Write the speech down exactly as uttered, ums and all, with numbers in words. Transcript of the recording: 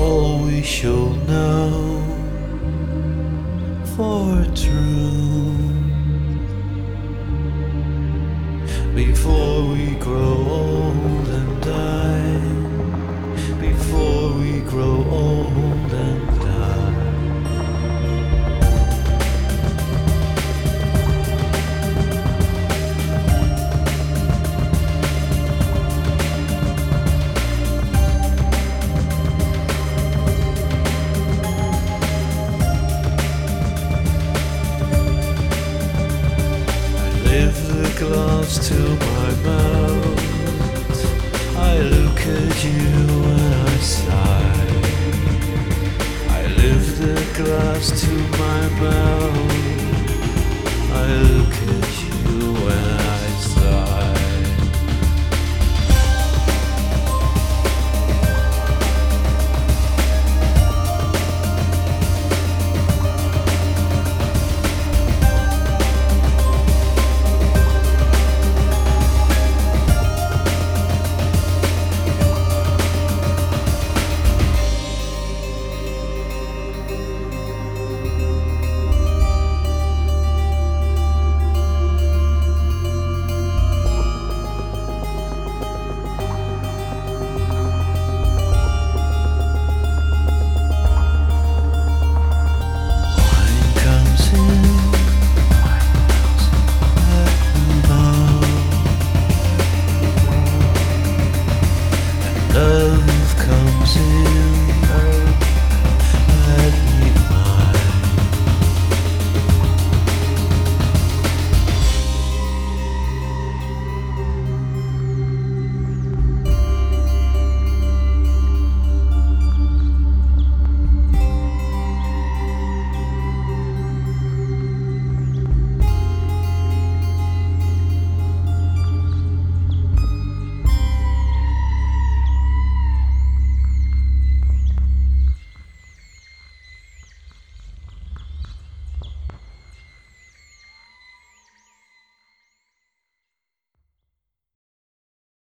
all we shall know for true before we grow old and die, before we grow old and die. Lift the glass to my mouth, I look at you and I sigh. I lift the glass to my mouth, I look